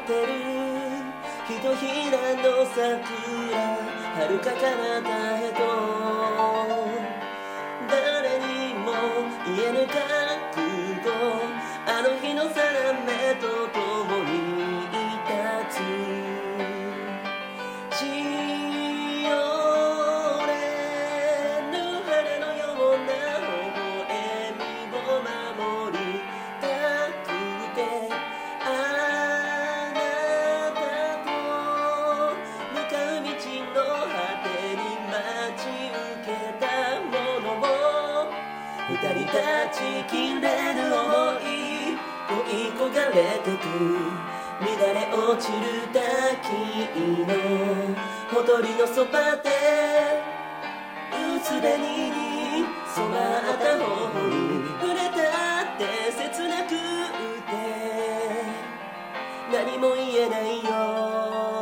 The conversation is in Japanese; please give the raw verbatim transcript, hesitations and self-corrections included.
てるひとひらの桜遥か彼方へと誰にも言えぬ覚悟あの日の定めと共に立つしおれぬ晴れのような微笑みを守りたくてあなたと向かう道の果てに待ち受けたものを二人立ちきれぬ想い恋焦がれてく乱れ落ちる滝のほとりのそばでうつべにに染まった頬に触れたって切なくて何も言えないよ